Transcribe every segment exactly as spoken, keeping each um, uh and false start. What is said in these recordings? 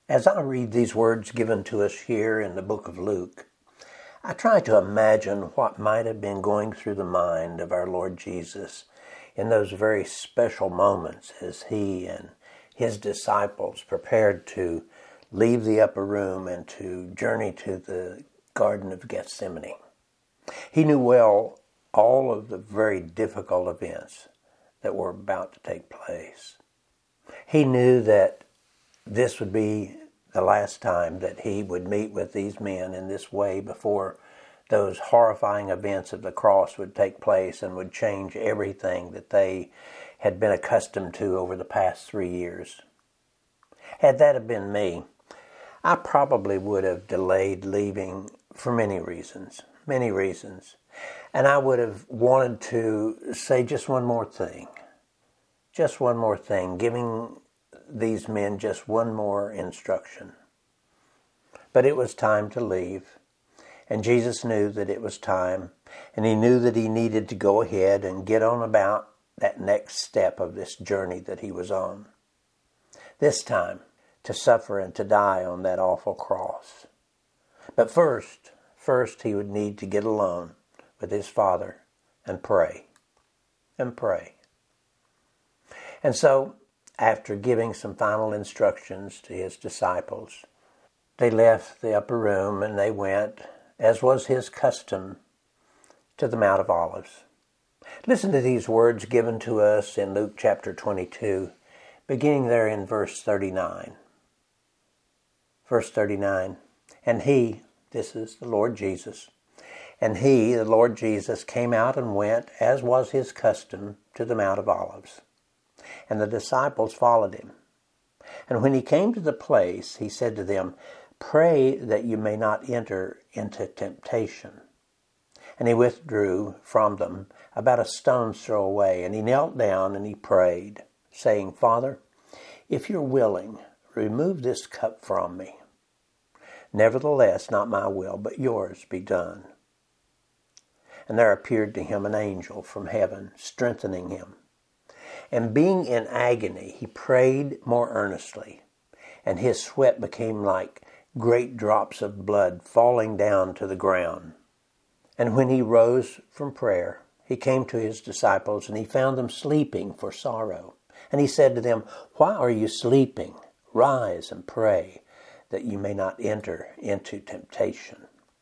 As I read these words given to us here in the book of Luke, I try to imagine what might have been going through the mind of our Lord Jesus in those very special moments as he and his disciples prepared to leave the upper room and to journey to the Garden of Gethsemane. He knew well all of the very difficult events that were about to take place. He knew that this would be the last time that he would meet with these men in this way before those horrifying events of the cross would take place and would change everything that they had been accustomed to over the past three years. Had that have been me, I probably would have delayed leaving for many reasons, many reasons. And I would have wanted to say just one more thing, just one more thing, giving these men just one more instruction. But it was time to leave, and Jesus knew that it was time, and he knew that he needed to go ahead and get on about that next step of this journey that he was on. This time, to suffer and to die on that awful cross. But first, first he would need to get alone with his Father and pray, and pray. And so, after giving some final instructions to his disciples, they left the upper room and they went, as was his custom, to the Mount of Olives. Listen to these words given to us in Luke chapter twenty-two, beginning there in verse thirty-nine. Verse thirty-nine, and he, this is the Lord Jesus, and he, the Lord Jesus, came out and went, as was his custom, to the Mount of Olives. And the disciples followed him. And when he came to the place, he said to them, "Pray that you may not enter into temptation." And he withdrew from them about a stone's throw away, and he knelt down and he prayed, saying, "Father, if you're willing, remove this cup from me. Nevertheless, not my will, but yours be done." And there appeared to him an angel from heaven, strengthening him. And being in agony, he prayed more earnestly, and his sweat became like great drops of blood falling down to the ground. And when he rose from prayer, he came to his disciples, and he found them sleeping for sorrow. And he said to them, "Why are you sleeping? Rise and pray, that you may not enter into temptation."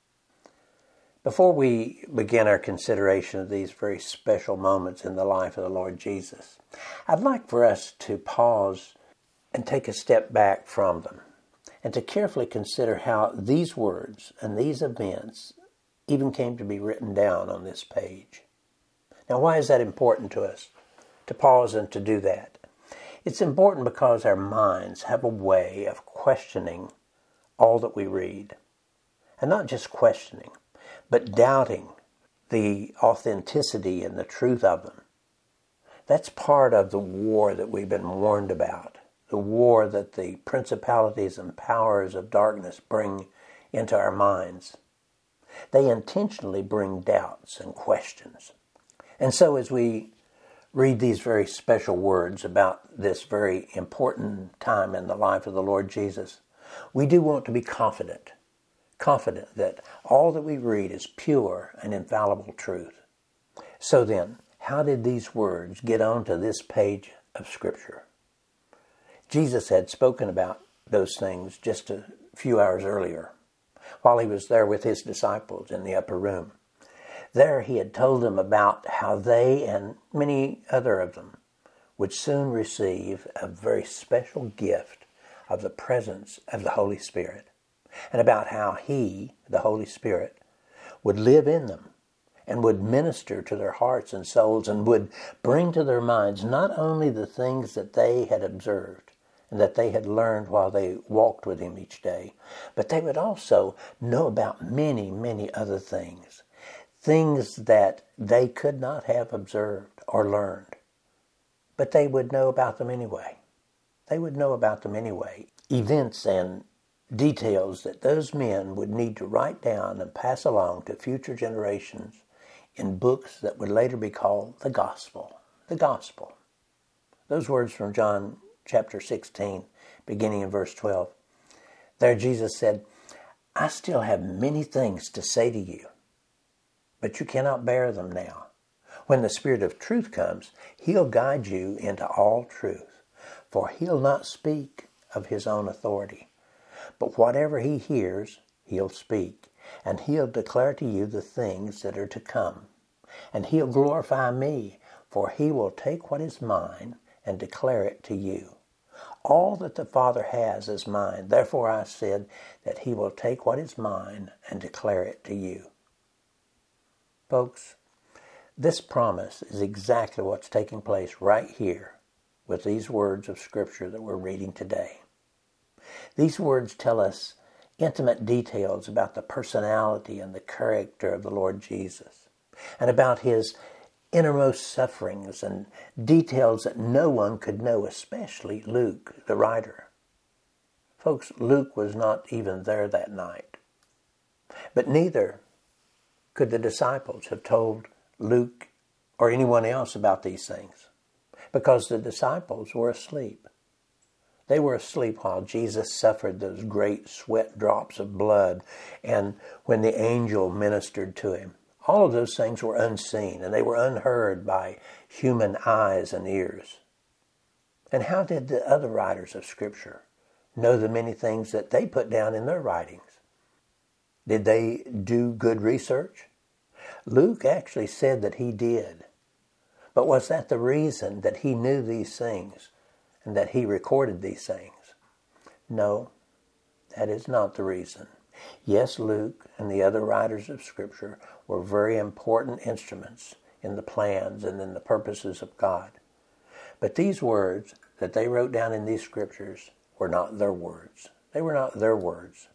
Before we begin our consideration of these very special moments in the life of the Lord Jesus, I'd like for us to pause and take a step back from them and to carefully consider how these words and these events even came to be written down on this page. Now, why is that important to us, to pause and to do that? It's important because our minds have a way of questioning all that we read. And not just questioning, but doubting the authenticity and the truth of them. That's part of the war that we've been warned about, the war that the principalities and powers of darkness bring into our minds. They intentionally bring doubts and questions. And so as we read these very special words about this very important time in the life of the Lord Jesus, we do want to be confident, confident that all that we read is pure and infallible truth. So then, how did these words get onto this page of Scripture? Jesus had spoken about those things just a few hours earlier, while he was there with his disciples in the upper room. There he had told them about how they and many other of them would soon receive a very special gift of the presence of the Holy Spirit, and about how he, the Holy Spirit, would live in them and would minister to their hearts and souls and would bring to their minds not only the things that they had observed and that they had learned while they walked with him each day, but they would also know about many, many other things, things that they could not have observed or learned, but they would know about them anyway. They would know about them anyway. Events and details that those men would need to write down and pass along to future generations in books that would later be called the Gospel. The Gospel. Those words from John chapter sixteen, beginning in verse twelve. There Jesus said, I still have many things to say to you, but you cannot bear them now. When the Spirit of truth comes, he'll guide you into all truth, for he'll not speak of his own authority, but whatever he hears, he'll speak, and he'll declare to you the things that are to come. And he'll glorify me, for he will take what is mine and declare it to you. All that the Father has is mine. Therefore I said that he will take what is mine and declare it to you. Folks, this promise is exactly what's taking place right here with these words of Scripture that we're reading today. These words tell us intimate details about the personality and the character of the Lord Jesus, and about his innermost sufferings and details that no one could know, especially Luke, the writer. Folks, Luke was not even there that night. But neither could the disciples have told Luke or anyone else about these things, because the disciples were asleep. They were asleep while Jesus suffered those great sweat drops of blood, and when the angel ministered to him. All of those things were unseen, and they were unheard by human eyes and ears. And how did the other writers of Scripture know the many things that they put down in their writings? Did they do good research? Luke actually said that he did. But was that the reason that he knew these things and that he recorded these things? No, that is not the reason. Yes, Luke and the other writers of Scripture were very important instruments in the plans and in the purposes of God. But these words that they wrote down in these Scriptures were not their words. They were not their words.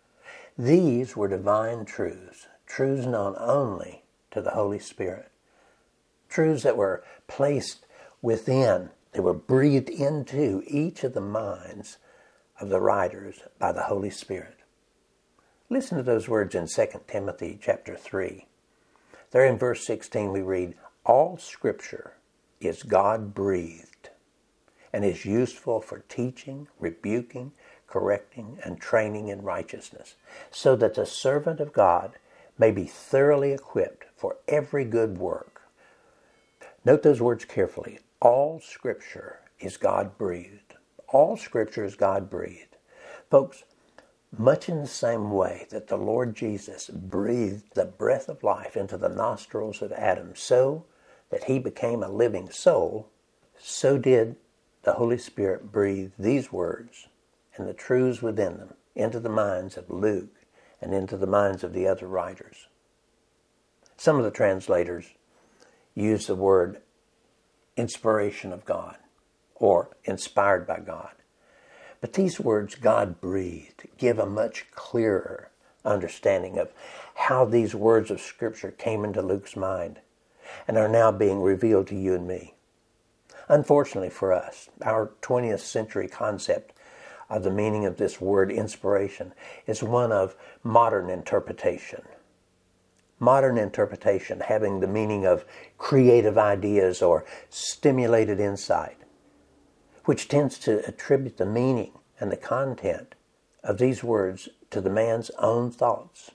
These were divine truths, truths known only to the Holy Spirit. Truths that were placed within, they were breathed into each of the minds of the writers by the Holy Spirit. Listen to those words in Second Timothy chapter three. There in verse sixteen we read, all Scripture is God-breathed and is useful for teaching, rebuking, correcting, and training in righteousness, so that the servant of God may be thoroughly equipped for every good work. Note those words carefully. All Scripture is God-breathed. All Scripture is God-breathed. Folks, much in the same way that the Lord Jesus breathed the breath of life into the nostrils of Adam so that he became a living soul, so did the Holy Spirit breathe these words and the truths within them into the minds of Luke and into the minds of the other writers. Some of the translators use the word inspiration of God or inspired by God. But these words, God-breathed, give a much clearer understanding of how these words of Scripture came into Luke's mind and are now being revealed to you and me. Unfortunately for us, our twentieth century concept of the meaning of this word inspiration is one of modern interpretation. Modern interpretation having the meaning of creative ideas or stimulated insight, which tends to attribute the meaning and the content of these words to the man's own thoughts.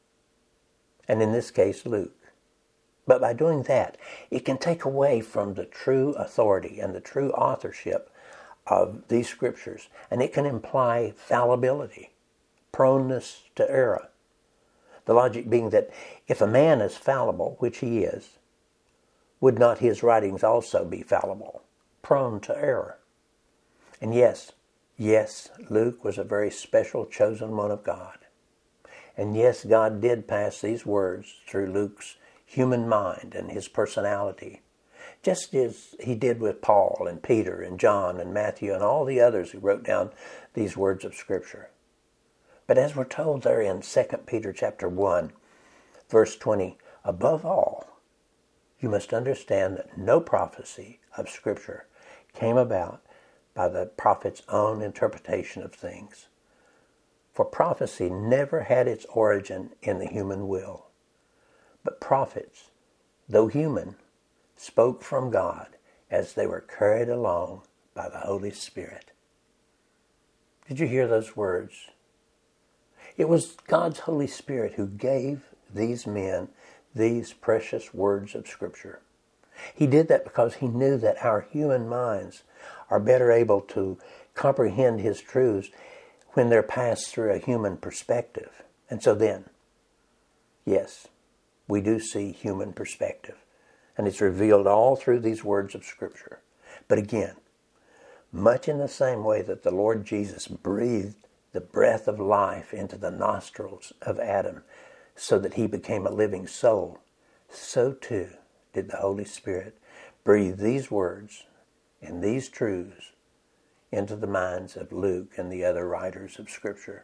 And in this case, Luke. But by doing that, it can take away from the true authority and the true authorship of these Scriptures, and it can imply fallibility, proneness to error. The logic being that if a man is fallible, which he is, would not his writings also be fallible, prone to error? And yes, yes, Luke was a very special chosen one of God. And yes, God did pass these words through Luke's human mind and his personality, just as he did with Paul and Peter and John and Matthew and all the others who wrote down these words of Scripture. But as we're told there in Second Peter chapter one, verse twenty, above all, you must understand that no prophecy of Scripture came about by the prophet's own interpretation of things. For prophecy never had its origin in the human will. But prophets, though human, spoke from God as they were carried along by the Holy Spirit. Did you hear those words? It was God's Holy Spirit who gave these men these precious words of Scripture. He did that because he knew that our human minds are better able to comprehend his truths when they're passed through a human perspective. And so then, yes, we do see human perspective. And it's revealed all through these words of Scripture. But again, much in the same way that the Lord Jesus breathed the breath of life into the nostrils of Adam so that he became a living soul, so too did the Holy Spirit breathe these words and these truths into the minds of Luke and the other writers of Scripture.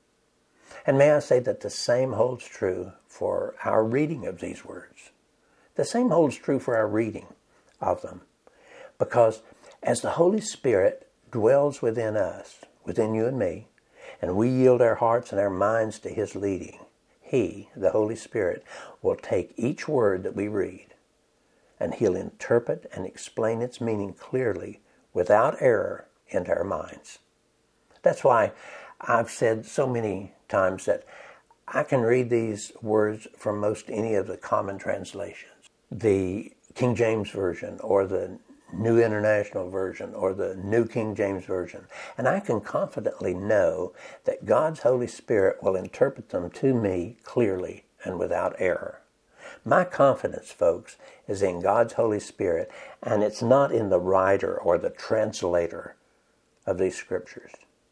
And may I say that the same holds true for our reading of these words. The same holds true for our reading of them. Because as the Holy Spirit dwells within us, within you and me, and we yield our hearts and our minds to His leading, He, the Holy Spirit, will take each word that we read and He'll interpret and explain its meaning clearly, without error, into our minds. That's why I've said so many times that I can read these words from most any of the common translations. The King James Version or the New International Version or the New King James Version. And I can confidently know that God's Holy Spirit will interpret them to me clearly and without error. My confidence, folks, is in God's Holy Spirit, and it's not in the writer or the translator of these Scriptures.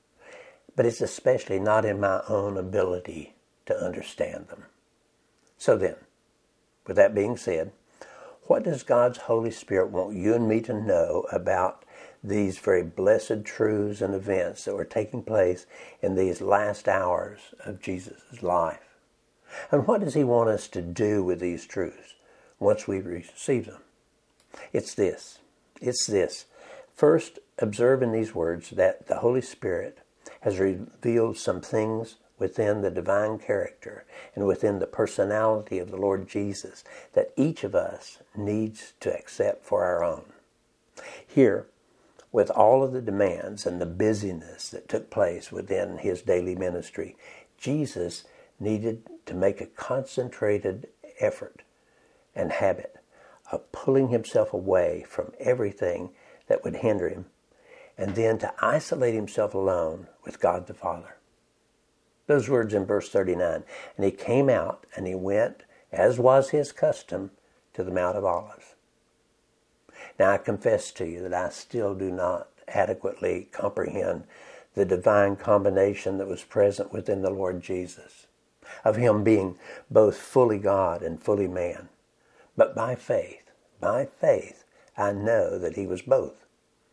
But it's especially not in my own ability to understand them. So then, with that being said, what does God's Holy Spirit want you and me to know about these very blessed truths and events that were taking place in these last hours of Jesus' life? And what does He want us to do with these truths once we receive them? It's this. It's this. First, observe in these words that the Holy Spirit has revealed some things within the divine character and within the personality of the Lord Jesus that each of us needs to accept for our own. Here, with all of the demands and the busyness that took place within His daily ministry, Jesus needed to make a concentrated effort and habit of pulling Himself away from everything that would hinder Him, and then to isolate Himself alone with God the Father. Those words in verse thirty-nine, and He came out and He went, as was His custom, to the Mount of Olives. Now I confess to you that I still do not adequately comprehend the divine combination that was present within the Lord Jesus, of Him being both fully God and fully man. But by faith, by faith, I know that He was both.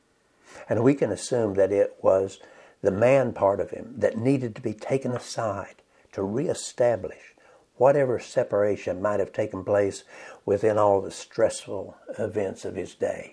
And we can assume that it was the man part of Him that needed to be taken aside to reestablish whatever separation might have taken place within all the stressful events of His day.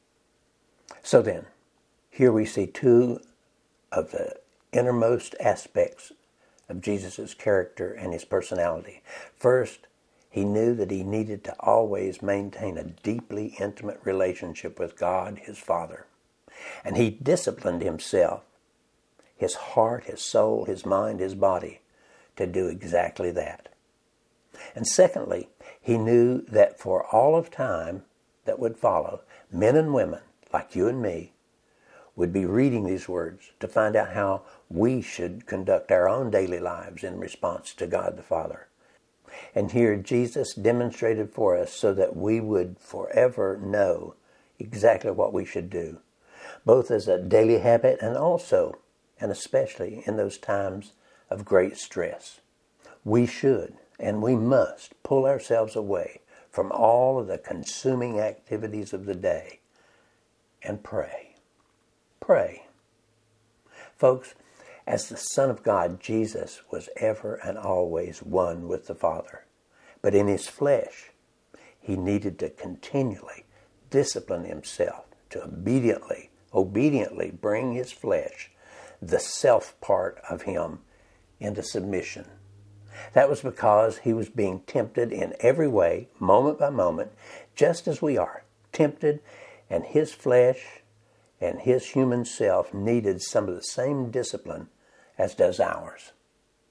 So then, here we see two of the innermost aspects of Jesus' character and His personality. First, He knew that He needed to always maintain a deeply intimate relationship with God, His Father. And He disciplined Himself, His heart, His soul, His mind, His body, to do exactly that. And secondly, He knew that for all of time that would follow, men and women like you and me would be reading these words to find out how we should conduct our own daily lives in response to God the Father. And here Jesus demonstrated for us so that we would forever know exactly what we should do, both as a daily habit and also, and especially in those times of great stress. We should and we must pull ourselves away from all of the consuming activities of the day and pray. Pray. Folks, as the Son of God, Jesus was ever and always one with the Father. But in His flesh, He needed to continually discipline Himself to obediently, obediently bring His flesh, the self part of Him, into submission. That was because He was being tempted in every way, moment by moment, just as we are, tempted, and His flesh and His human self needed some of the same discipline as does ours.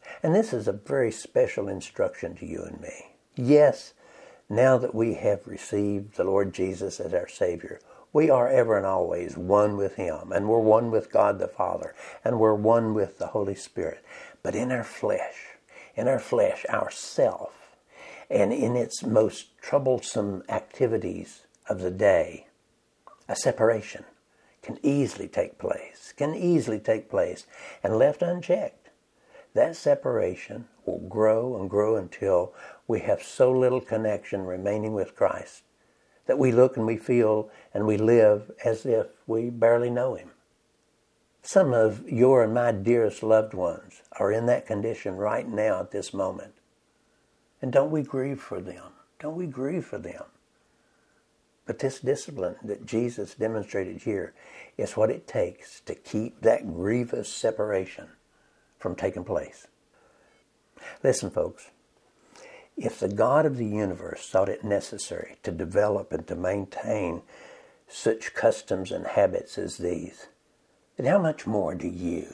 And this is a very special instruction to you and me. Yes, now that we have received the Lord Jesus as our Savior, we are ever and always one with Him, and we're one with God the Father, and we're one with the Holy Spirit. But in our flesh, in our flesh, our self, and in its most troublesome activities of the day, a separation can easily take place, can easily take place, and left unchecked, that separation will grow and grow until we have so little connection remaining with Christ that we look and we feel and we live as if we barely know Him. Some of your and my dearest loved ones are in that condition right now at this moment. And don't we grieve for them? Don't we grieve for them? But this discipline that Jesus demonstrated here is what it takes to keep that grievous separation from taking place. Listen, folks, if the God of the universe thought it necessary to develop and to maintain such customs and habits as these, then how much more do you,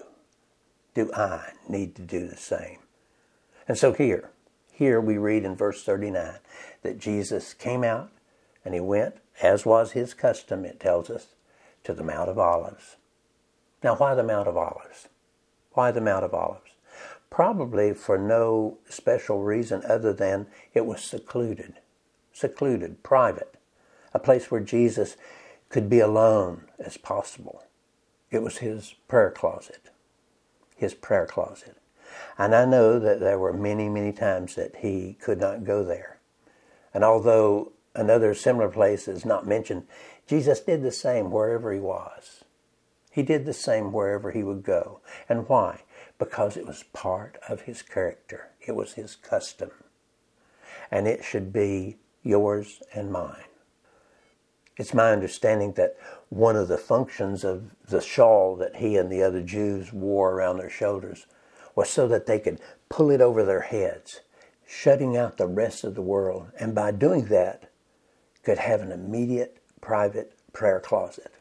do I need to do the same? And so here, here we read in verse thirty-nine that Jesus came out and He went, as was His custom, it tells us, to the Mount of Olives. Now, why the Mount of Olives? Why the Mount of Olives? Probably for no special reason other than it was secluded, secluded, private, a place where Jesus could be alone as possible. It was His prayer closet, His prayer closet. And I know that there were many, many times that He could not go there. And although another similar place is not mentioned, Jesus did the same wherever He was. He did the same wherever He would go. And why? Because it was part of His character. It was His custom. And it should be yours and mine. It's my understanding that one of the functions of the shawl that He and the other Jews wore around their shoulders was so that they could pull it over their heads, shutting out the rest of the world. And by doing that, could have an immediate private prayer closet.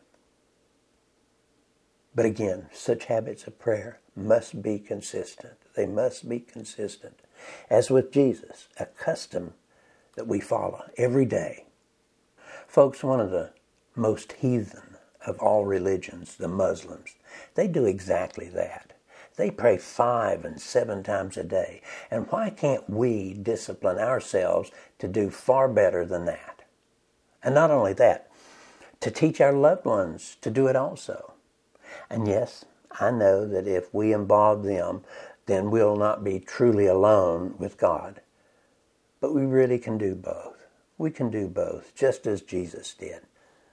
But again, such habits of prayer must be consistent. They must be consistent. As with Jesus, a custom that we follow every day. Folks, one of the most heathen of all religions, the Muslims, they do exactly that. They pray five and seven times a day. And why can't we discipline ourselves to do far better than that? And not only that, to teach our loved ones to do it also. And yes, I know that if we involve them, then we'll not be truly alone with God. But we really can do both. We can do both, just as Jesus did.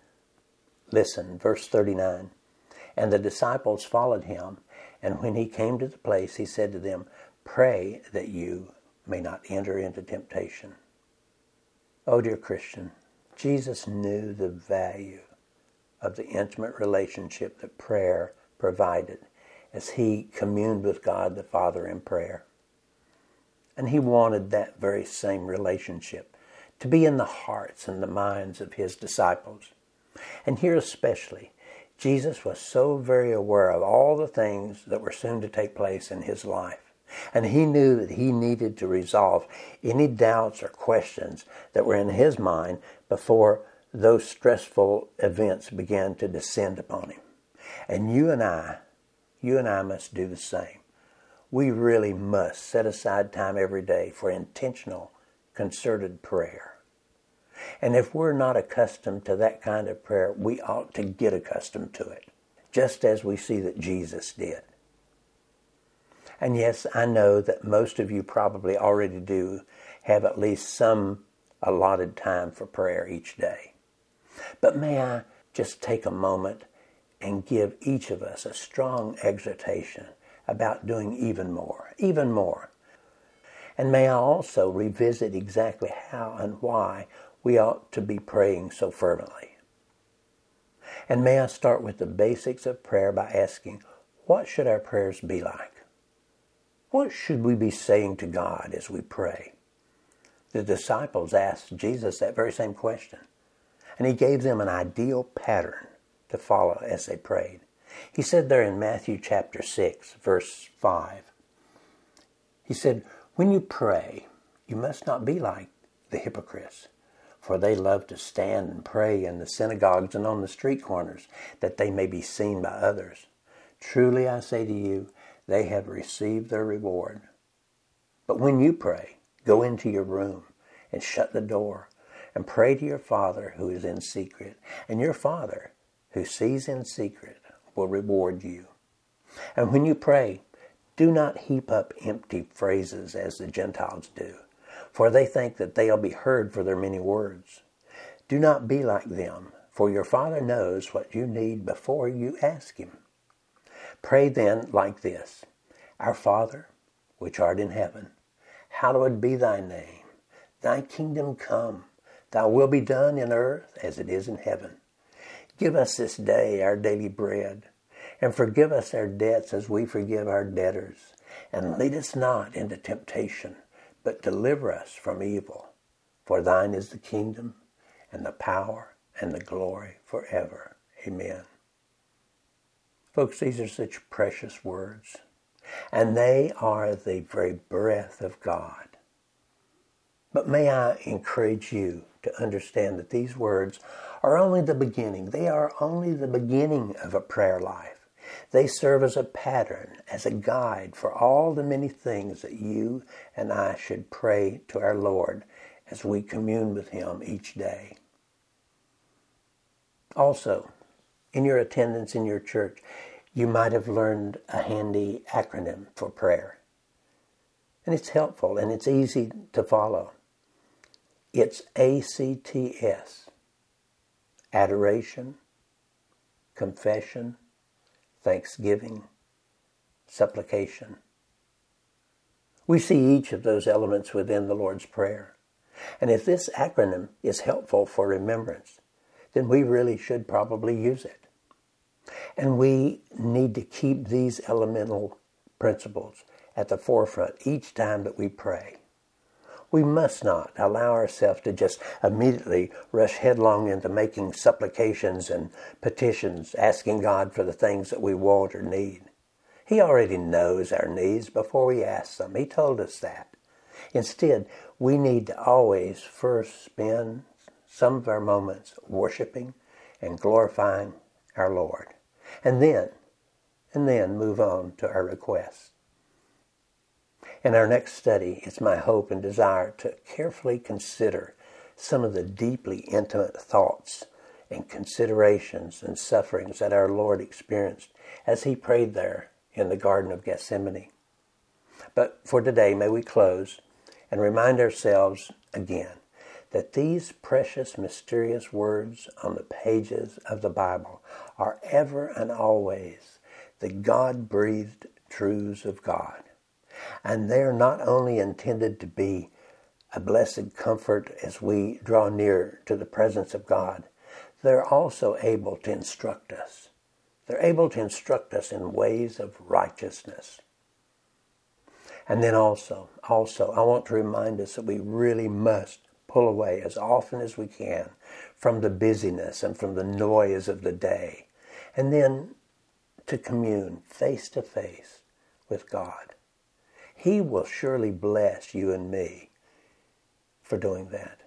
Listen, verse thirty-nine. And the disciples followed Him, and when He came to the place, He said to them, "Pray that you may not enter into temptation." Oh, dear Christian, Jesus knew the value of the intimate relationship that prayer provided as He communed with God the Father in prayer. And He wanted that very same relationship to be in the hearts and the minds of His disciples. And here especially, Jesus was so very aware of all the things that were soon to take place in His life. And He knew that He needed to resolve any doubts or questions that were in His mind before those stressful events began to descend upon Him. And you and I, you and I must do the same. We really must set aside time every day for intentional, concerted prayer. And if we're not accustomed to that kind of prayer, we ought to get accustomed to it, just as we see that Jesus did. And yes, I know that most of you probably already do have at least some allotted time for prayer each day. But may I just take a moment and give each of us a strong exhortation about doing even more, even more. And may I also revisit exactly how and why we ought to be praying so fervently. And may I start with the basics of prayer by asking, what should our prayers be like? What should we be saying to God as we pray? The disciples asked Jesus that very same question, and He gave them an ideal pattern to follow as they prayed. He said there in Matthew chapter six, verse five, He said, when you pray, you must not be like the hypocrites, for they love to stand and pray in the synagogues and on the street corners, that they may be seen by others. Truly I say to you, they have received their reward. But when you pray, go into your room and shut the door and pray to your Father who is in secret, and your Father who sees in secret will reward you. And when you pray, do not heap up empty phrases as the Gentiles do, for they think that they'll be heard for their many words. Do not be like them, for your Father knows what you need before you ask Him. Pray then like this: Our Father, which art in heaven, hallowed be thy name. Thy kingdom come, thy will be done in earth as it is in heaven. Give us this day our daily bread, and forgive us our debts as we forgive our debtors. And lead us not into temptation, but deliver us from evil. For thine is the kingdom, and the power, and the glory forever. Amen. Folks, these are such precious words, and they are the very breath of God. But may I encourage you to understand that these words are only the beginning. They are only the beginning of a prayer life. They serve as a pattern, as a guide for all the many things that you and I should pray to our Lord as we commune with Him each day. Also, in your attendance in your church, you might have learned a handy acronym for prayer. And it's helpful and it's easy to follow. It's A C T S. Adoration, confession, thanksgiving, supplication. We see each of those elements within the Lord's Prayer. And if this acronym is helpful for remembrance, then we really should probably use it. And we need to keep these elemental principles at the forefront each time that we pray. We must not allow ourselves to just immediately rush headlong into making supplications and petitions, asking God for the things that we want or need. He already knows our needs before we ask them. He told us that. Instead, we need to always first spend some of our moments worshiping and glorifying our Lord. And then, and then move on to our requests. In our next study, it's my hope and desire to carefully consider some of the deeply intimate thoughts and considerations and sufferings that our Lord experienced as He prayed there in the Garden of Gethsemane. But for today, may we close and remind ourselves again that these precious, mysterious words on the pages of the Bible are ever and always the God-breathed truths of God. And they're not only intended to be a blessed comfort as we draw near to the presence of God, they're also able to instruct us. They're able to instruct us in ways of righteousness. And then also, also, I want to remind us that we really must pull away as often as we can from the busyness and from the noise of the day, and then to commune face to face with God. He will surely bless you and me for doing that.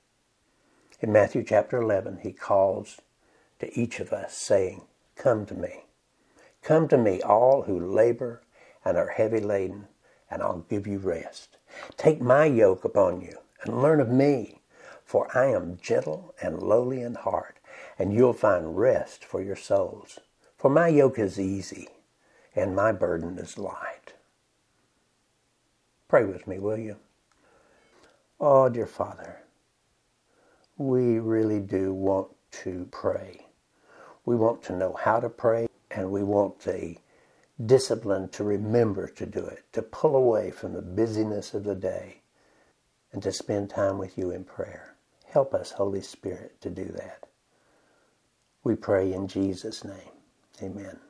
In Matthew chapter eleven, He calls to each of us saying, "Come to me. Come to me, all who labor and are heavy laden, and I'll give you rest. Take my yoke upon you and learn of me, for I am gentle and lowly in heart, and you'll find rest for your souls. For my yoke is easy, and my burden is light." Pray with me, will you? Oh, dear Father, we really do want to pray. We want to know how to pray, and we want the discipline to remember to do it, to pull away from the busyness of the day, and to spend time with you in prayer. Help us, Holy Spirit, to do that. We pray in Jesus' name. Amen.